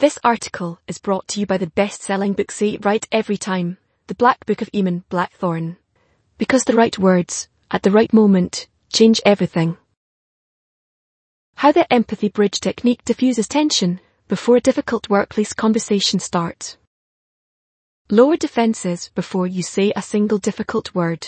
This article is brought to you by the best-selling book Say It Right Every Time, The Black Book of Eamon Blackthorne. Because the right words, at the right moment, change everything. How the empathy bridge technique diffuses tension before a difficult workplace conversation starts. Lower defenses before you say a single difficult word.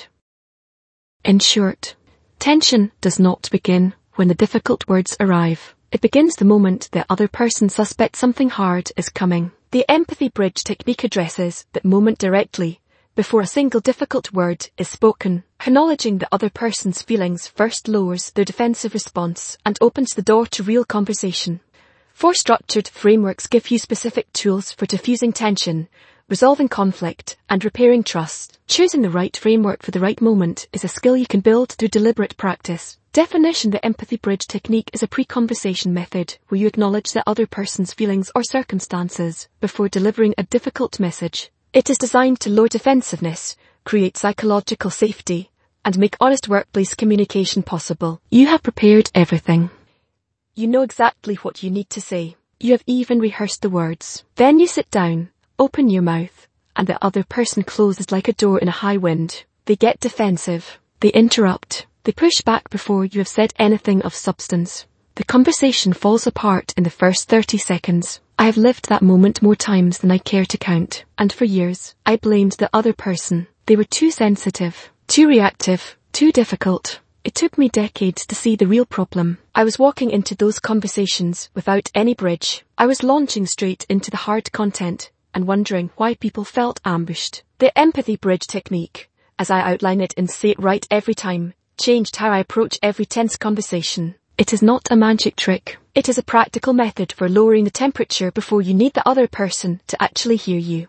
In short, tension does not begin when the difficult words arrive. It begins the moment the other person suspects something hard is coming. The empathy bridge technique addresses that moment directly, before a single difficult word is spoken. Acknowledging the other person's feelings first lowers their defensive response and opens the door to real conversation. 4 structured frameworks give you specific tools for diffusing tension, resolving conflict, and repairing trust. Choosing the right framework for the right moment is a skill you can build through deliberate practice. Definition: the empathy bridge technique is a pre-conversation method where you acknowledge the other person's feelings or circumstances before delivering a difficult message. It is designed to lower defensiveness, create psychological safety, and make honest workplace communication possible. You have prepared everything. You know exactly what you need to say. You have even rehearsed the words. Then you sit down, open your mouth, and the other person closes like a door in a high wind. They get defensive. They interrupt. They push back before you have said anything of substance. The conversation falls apart in the first 30 seconds. I have lived that moment more times than I care to count. And for years, I blamed the other person. They were too sensitive, too reactive, too difficult. It took me decades to see the real problem. I was walking into those conversations without any bridge. I was launching straight into the hard content and wondering why people felt ambushed. The empathy bridge technique, as I outline it in Say It Right Every Time, changed how I approach every tense conversation. It is not a magic trick. It is a practical method for lowering the temperature before you need the other person to actually hear you.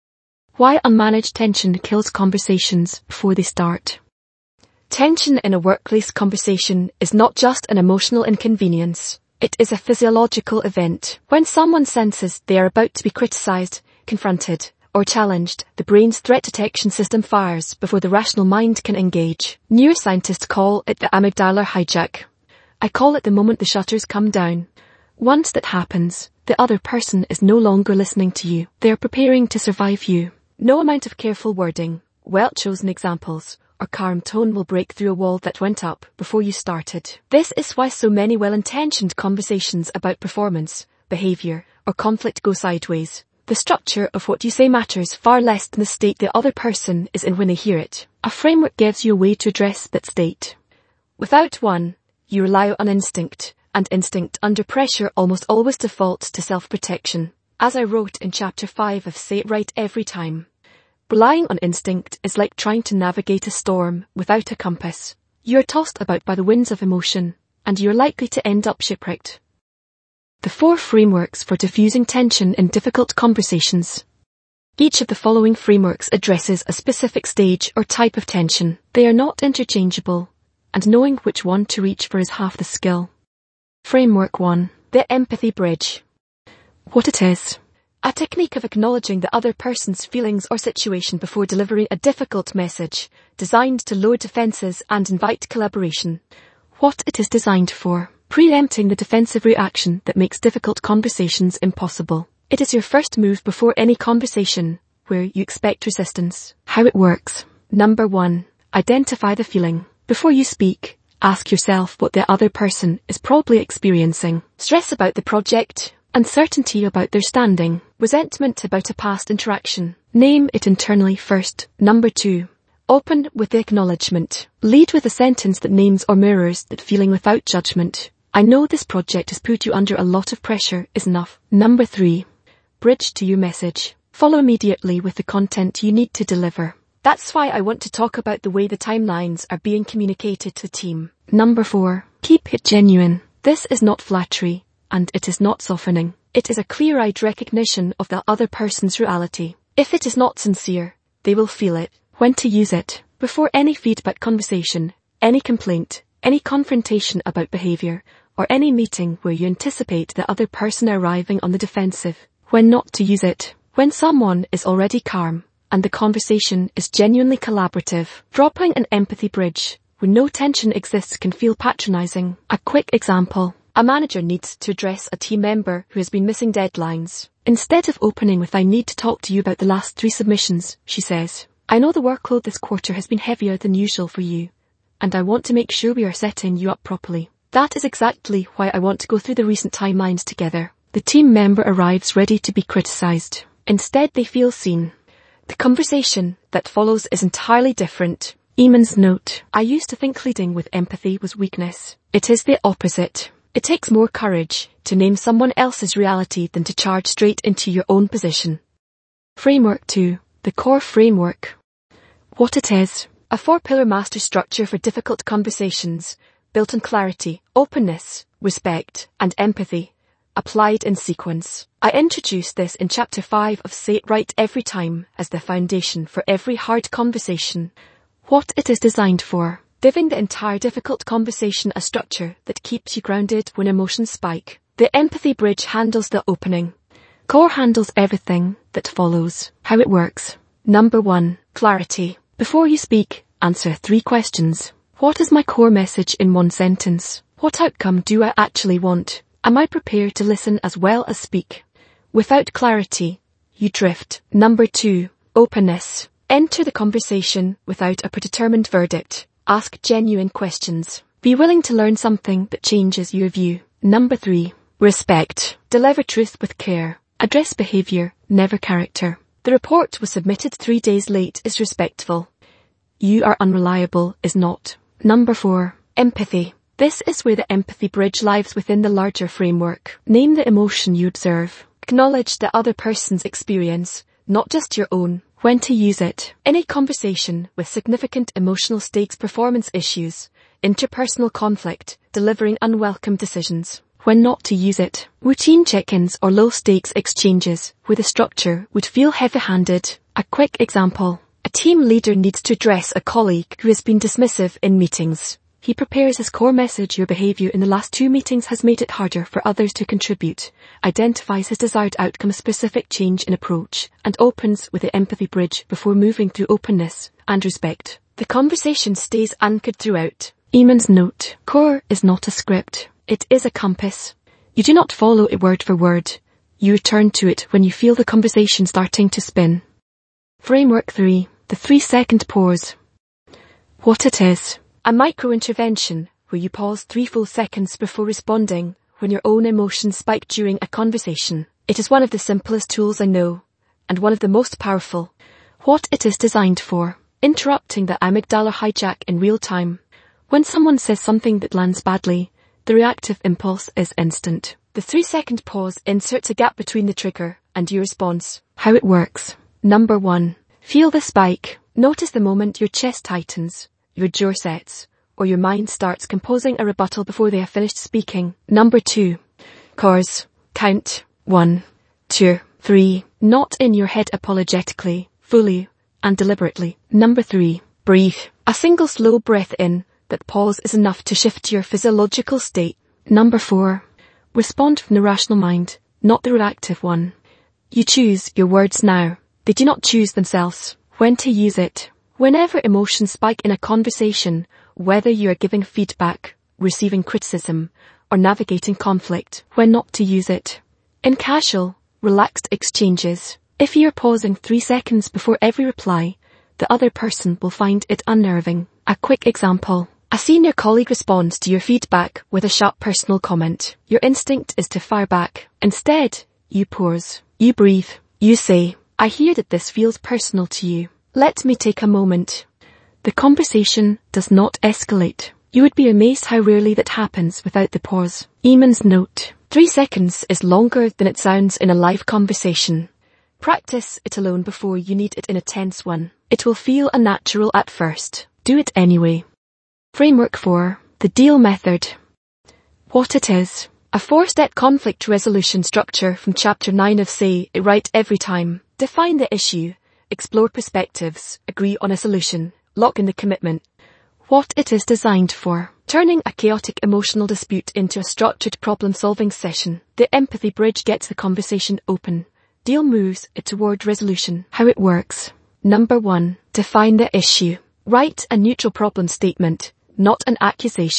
Why unmanaged tension kills conversations before they start. Tension in a workplace conversation is not just an emotional inconvenience. It is a physiological event. When someone senses they are about to be criticized, confronted, or challenged, the brain's threat detection system fires before the rational mind can engage. Neuroscientists call it the amygdala hijack. I call it the moment the shutters come down. Once that happens, the other person is no longer listening to you. They are preparing to survive you. No amount of careful wording, well-chosen examples, or calm tone will break through a wall that went up before you started. This is why so many well-intentioned conversations about performance, behavior, or conflict go sideways. The structure of what you say matters far less than the state the other person is in when they hear it. A framework gives you a way to address that state. Without one, you rely on instinct, and instinct under pressure almost always defaults to self-protection. As I wrote in Chapter 5 of Say It Right Every Time, relying on instinct is like trying to navigate a storm without a compass. You are tossed about by the winds of emotion, and you are likely to end up shipwrecked. The 4 frameworks for diffusing tension in difficult conversations. Each of the following frameworks addresses a specific stage or type of tension. They are not interchangeable, and knowing which one to reach for is half the skill. Framework 1. The empathy bridge. What it is. A technique of acknowledging the other person's feelings or situation before delivering a difficult message, designed to lower defenses and invite collaboration. What it is designed for. Preempting the defensive reaction that makes difficult conversations impossible. It is your first move before any conversation where you expect resistance. How it works. Number 1. Identify the feeling. Before you speak, ask yourself what the other person is probably experiencing. Stress about the project, uncertainty about their standing, resentment about a past interaction. Name it internally first. Number 2. Open with the acknowledgement. Lead with a sentence that names or mirrors that feeling without judgment. I know this project has put you under a lot of pressure is enough. Number 3. Bridge to your message. Follow immediately with the content you need to deliver. That's why I want to talk about the way the timelines are being communicated to the team. Number 4. Keep it genuine. This is not flattery, and it is not softening. It is a clear-eyed recognition of the other person's reality. If it is not sincere, they will feel it. When to use it. Before any feedback conversation, any complaint, any confrontation about behavior, or any meeting where you anticipate the other person arriving on the defensive. When not to use it. When someone is already calm, and the conversation is genuinely collaborative. Dropping an empathy bridge, when no tension exists, can feel patronizing. A quick example. A manager needs to address a team member who has been missing deadlines. Instead of opening with "I need to talk to you about the last 3 submissions," she says, "I know the workload this quarter has been heavier than usual for you, and I want to make sure we are setting you up properly. That is exactly why I want to go through the recent timelines together." The team member arrives ready to be criticised. Instead, they feel seen. The conversation that follows is entirely different. Eamon's note: "I used to think leading with empathy was weakness. It is the opposite. It takes more courage to name someone else's reality than to charge straight into your own position." Framework 2. The core framework. What it is: a 4-pillar master structure for difficult conversations, built on clarity, openness, respect, and empathy, applied in sequence. I introduced this in Chapter 5 of Say It Right Every Time as the foundation for every hard conversation. What it is designed for: giving the entire difficult conversation a structure that keeps you grounded when emotions spike. The empathy bridge handles the opening. Core handles everything that follows. How it works. Number 1. Clarity. Before you speak, answer 3 questions. What is my core message in 1 sentence? What outcome do I actually want? Am I prepared to listen as well as speak? Without clarity, you drift. Number 2. Openness. Enter the conversation without a predetermined verdict. Ask genuine questions. Be willing to learn something that changes your view. Number 3. Respect. Deliver truth with care. Address behaviour, never character. The report was submitted 3 days late is respectful. You are unreliable is not. Number 4. Empathy. This is where the empathy bridge lies within the larger framework. Name the emotion you observe. Acknowledge the other person's experience, not just your own. When to use it. In a conversation with significant emotional stakes, performance issues, interpersonal conflict, delivering unwelcome decisions. When not to use it. Routine check-ins or low-stakes exchanges where the structure would feel heavy-handed. A quick example. A team leader needs to address a colleague who has been dismissive in meetings. He prepares his core message: your behaviour in the last 2 meetings has made it harder for others to contribute, identifies his desired outcome, specific change in approach, and opens with the empathy bridge before moving through openness and respect. The conversation stays anchored throughout. Eamon's note: core is not a script, it is a compass. You do not follow it word for word. You return to it when you feel the conversation starting to spin. Framework 3. The 3-second pause. What it is: a micro-intervention where you pause 3 full seconds before responding when your own emotions spike during a conversation. It is one of the simplest tools I know, and one of the most powerful. What it is designed for: interrupting the amygdala hijack in real time. When someone says something that lands badly, the reactive impulse is instant. The 3-second pause inserts a gap between the trigger and your response. How it works. Number 1. Feel the spike. Notice the moment your chest tightens, your jaw sets, or your mind starts composing a rebuttal before they have finished speaking. Number 2. Pause. Count 1, 2, 3. Not in your head apologetically, fully and deliberately. Number 3. Breathe. A single slow breath in. That pause is enough to shift your physiological state. Number 4. Respond from the rational mind, not the reactive one. You choose your words now. They do not choose themselves. When to use it. Whenever emotions spike in a conversation, whether you are giving feedback, receiving criticism, or navigating conflict. When not to use it. In casual, relaxed exchanges, if you are pausing 3 seconds before every reply, the other person will find it unnerving. A quick example. A senior colleague responds to your feedback with a sharp personal comment. Your instinct is to fire back. Instead, you pause. You breathe. You say, I hear that this feels personal to you. Let me take a moment. The conversation does not escalate. You would be amazed how rarely that happens without the pause. Eamon's note. 3 seconds is longer than it sounds in a live conversation. Practice it alone before you need it in a tense one. It will feel unnatural at first. Do it anyway. Framework 4. The deal method. What it is. A 4-step conflict resolution structure from Chapter 9 of Say It Right Every Time. Define the issue. Explore perspectives. Agree on a solution. Lock in the commitment. What it is designed for. Turning a chaotic emotional dispute into a structured problem-solving session. The empathy bridge gets the conversation open. Deal moves it toward resolution. How it works. Number 1. Define the issue. Write a neutral problem statement, not an accusation.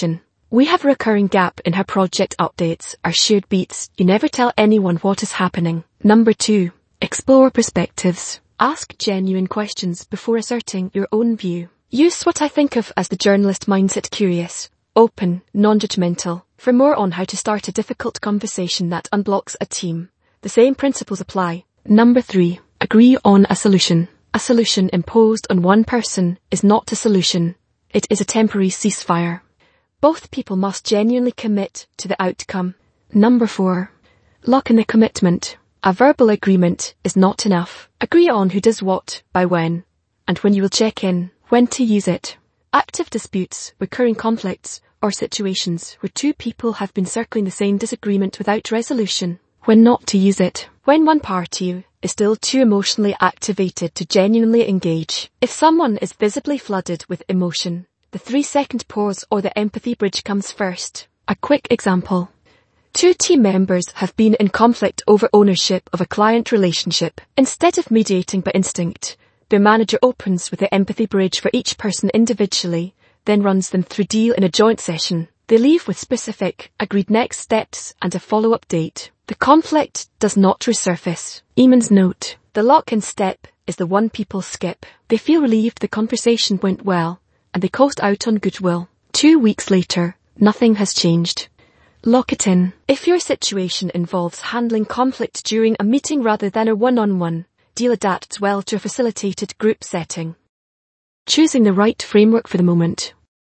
We have a recurring gap in how project updates are shared beats. You never tell anyone what is happening. Number 2. Explore perspectives. Ask genuine questions before asserting your own view. Use what I think of as the journalist mindset: curious, open, non-judgmental. For more on how to start a difficult conversation that unblocks a team, the same principles apply. Number 3. Agree on a solution. A solution imposed on one person is not a solution. It is a temporary ceasefire. Both people must genuinely commit to the outcome. Number 4. Lock in the commitment. A verbal agreement is not enough. Agree on who does what, by when, and when you will check in, when to use it. Active disputes, recurring conflicts, or situations where two people have been circling the same disagreement without resolution. When not to use it. When one party is still too emotionally activated to genuinely engage. If someone is visibly flooded with emotion, the 3-second pause or the empathy bridge comes first. A quick example. 2 team members have been in conflict over ownership of a client relationship. Instead of mediating by instinct, their manager opens with the empathy bridge for each person individually, then runs them through deal in a joint session. They leave with specific, agreed next steps and a follow-up date. The conflict does not resurface. Eamon's note. The lock-in step is the one people skip. They feel relieved the conversation went well, and they coast out on goodwill. 2 weeks later, nothing has changed. Lock it in. If your situation involves handling conflict during a meeting rather than a one-on-one, deal adapts well to a facilitated group setting. Choosing the right framework for the moment.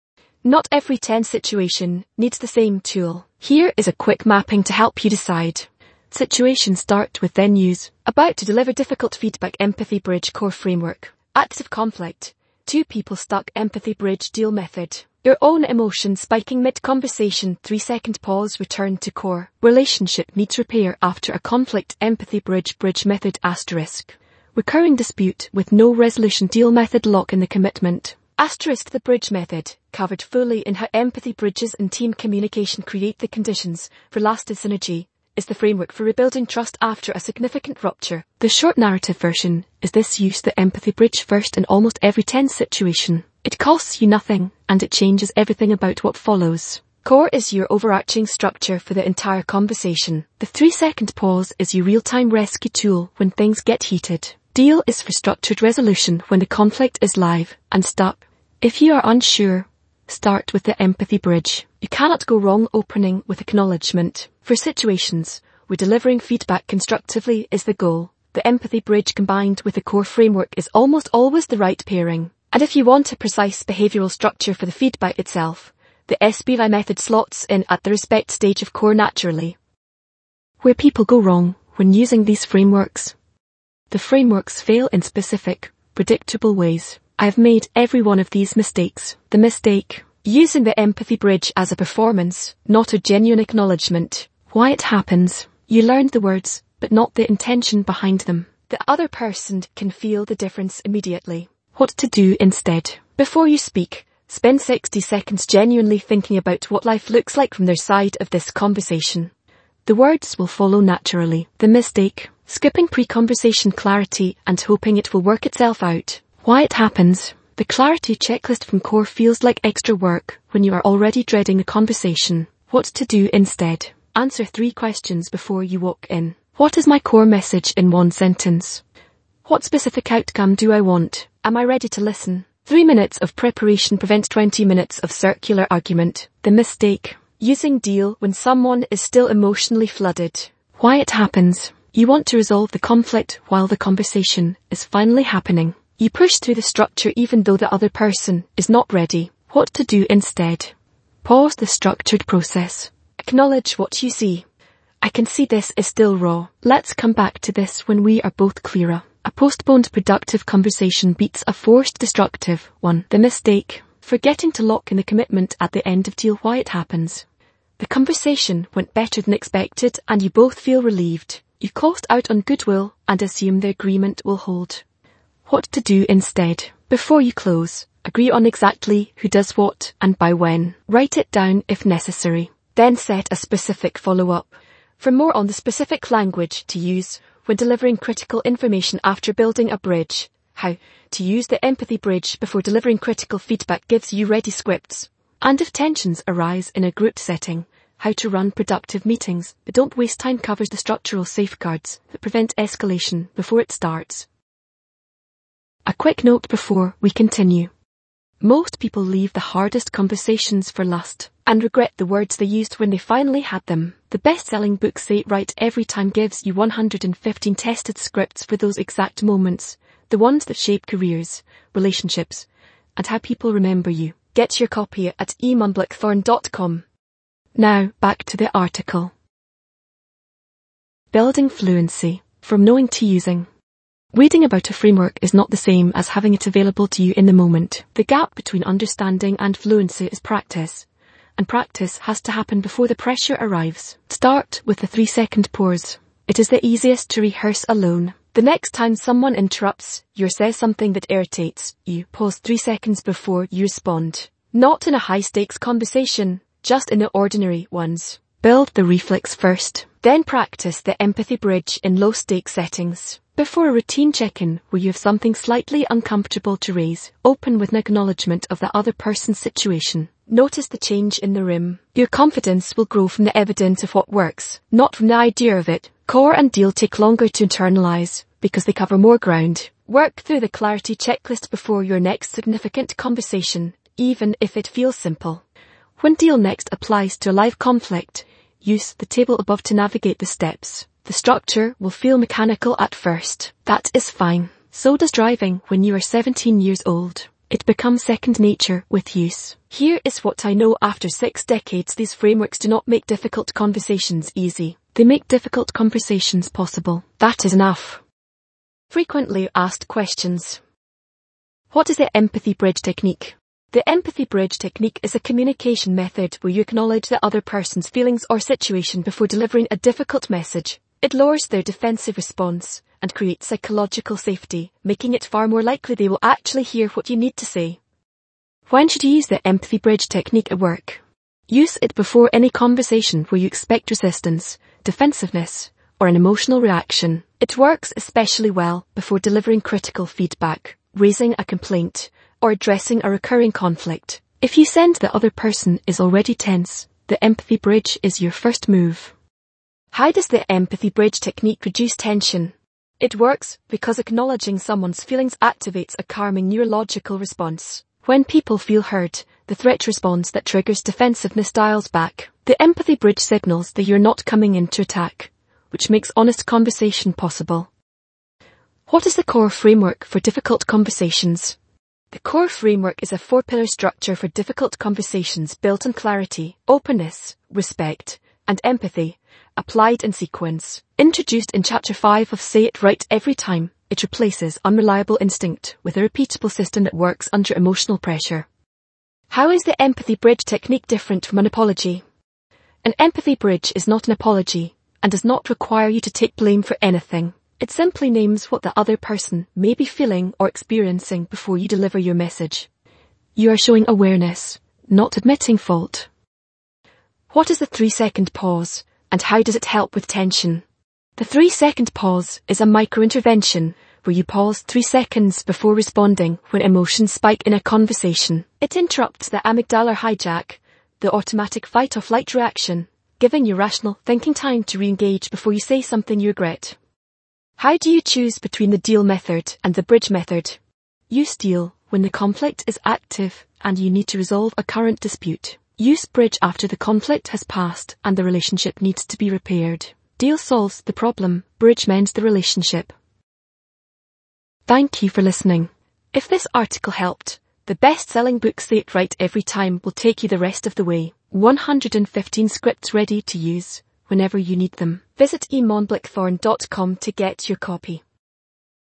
Not every tense situation needs the same tool. Here is a quick mapping to help you decide. Situation: start with, then use. About to deliver difficult feedback: empathy bridge core framework. Active conflict: 2 people stuck: empathy bridge deal method. Your own emotion spiking mid-conversation: 3-second pause, return to core. Relationship needs repair after a conflict: empathy bridge method asterisk. Recurring dispute with no resolution: deal method, lock in the commitment. Asterisk the bridge method, covered fully in how empathy bridges and team communication create the conditions for lasting synergy, is the framework for rebuilding trust after a significant rupture. The short narrative version is this: use the empathy bridge first in almost every tense situation. It costs you nothing, and it changes everything about what follows. Core is your overarching structure for the entire conversation. The 3-second pause is your real-time rescue tool when things get heated. Deal is for structured resolution when the conflict is live and stuck. If you are unsure, start with the empathy bridge. You cannot go wrong opening with acknowledgement. For situations where delivering feedback constructively is the goal, the empathy bridge combined with the core framework is almost always the right pairing. And if you want a precise behavioural structure for the feedback itself, the SBI method slots in at the respect stage of core naturally. Where people go wrong when using these frameworks. The frameworks fail in specific, predictable ways. I have made every one of these mistakes. The mistake: using the empathy bridge as a performance, not a genuine acknowledgement. Why it happens: you learned the words, but not the intention behind them. The other person can feel the difference immediately. What to do instead: before you speak, spend 60 seconds genuinely thinking about what life looks like from their side of this conversation. The words will follow naturally. The mistake: skipping pre-conversation clarity and hoping it will work itself out. Why it happens: the clarity checklist from core feels like extra work when you are already dreading the conversation. What to do instead: answer 3 questions before you walk in. What is my core message in 1 sentence? What specific outcome do I want? Am I ready to listen? 3 minutes of preparation prevents 20 minutes of circular argument. The mistake: using deal when someone is still emotionally flooded. Why it happens: you want to resolve the conflict while the conversation is finally happening. You push through the structure even though the other person is not ready. What to do instead: pause the structured process. Acknowledge what you see. I can see this is still raw. Let's come back to this when we are both clearer. A postponed productive conversation beats a forced destructive one. The mistake: forgetting to lock in the commitment at the end of deal. Why it happens: the conversation went better than expected and you both feel relieved. You coast out on goodwill and assume the agreement will hold. What to do instead: before you close, agree on exactly who does what and by when. Write it down if necessary. Then set a specific follow-up. For more on the specific language to use when delivering critical information after building a bridge, how to use the empathy bridge before delivering critical feedback gives you ready scripts. And if tensions arise in a group setting, how to run productive meetings but don't waste time covers the structural safeguards that prevent escalation before it starts. A quick note before we continue. Most people leave the hardest conversations for last and regret the words they used when they finally had them. The best-selling book Say It Right Every Time gives you 115 tested scripts for those exact moments, the ones that shape careers, relationships, and how people remember you. Get your copy at emonblackthorn.com. Now, back to the article. Building fluency, from knowing to using. Reading about a framework is not the same as having it available to you in the moment. The gap between understanding and fluency is practice, and practice has to happen before the pressure arrives. Start with the 3-second pause. It is the easiest to rehearse alone. The next time someone interrupts you or says something that irritates you, pause 3 seconds before you respond. Not in a high-stakes conversation, just in the ordinary ones. Build the reflex first, then practice the empathy bridge in low-stakes settings. Before a routine check-in where you have something slightly uncomfortable to raise, open with an acknowledgement of the other person's situation. Notice the change in the room. Your confidence will grow from the evidence of what works, not from the idea of it. Core and deal take longer to internalize because they cover more ground. Work through the clarity checklist before your next significant conversation, even if it feels simple. When deal next applies to a live conflict, use the table above to navigate the steps. The structure will feel mechanical at first. That is fine. So does driving when you are 17 years old. It becomes second nature with use. Here is what I know after 6 decades: these frameworks do not make difficult conversations easy. They make difficult conversations possible. That is enough. Frequently asked questions. What is the empathy bridge technique? The empathy bridge technique is a communication method where you acknowledge the other person's feelings or situation before delivering a difficult message. It lowers their defensive response and creates psychological safety, making it far more likely they will actually hear what you need to say. When should you use the empathy bridge technique at work? Use it before any conversation where you expect resistance, defensiveness, or an emotional reaction. It works especially well before delivering critical feedback, raising a complaint, or addressing a recurring conflict. If you sense the other person is already tense, the empathy bridge is your first move. How does the empathy bridge technique reduce tension? It works because acknowledging someone's feelings activates a calming neurological response. When people feel heard, the threat response that triggers defensiveness dials back. The empathy bridge signals that you're not coming in to attack, which makes honest conversation possible. What is the core framework for difficult conversations? The core framework is a 4-pillar structure for difficult conversations built on clarity, openness, respect, and empathy, applied in sequence. Introduced in Chapter 5 of Say It Right Every Time, it replaces unreliable instinct with a repeatable system that works under emotional pressure. How is the empathy bridge technique different from an apology? An empathy bridge is not an apology and does not require you to take blame for anything. It simply names what the other person may be feeling or experiencing before you deliver your message. You are showing awareness, not admitting fault. What is the 3-second pause, and how does it help with tension? The 3-second pause is a micro-intervention where you pause 3 seconds before responding when emotions spike in a conversation. It interrupts the amygdala hijack, the automatic fight or flight reaction, giving you rational thinking time to re-engage before you say something you regret. How do you choose between the deal method and the bridge method? Use deal when the conflict is active and you need to resolve a current dispute. Use bridge after the conflict has passed and the relationship needs to be repaired. Deal solves the problem, bridge mends the relationship. Thank you for listening. If this article helped, the best-selling book Say It Right Every Time will take you the rest of the way. 115 scripts ready to use whenever you need them. Visit emonblackthorn.com to get your copy.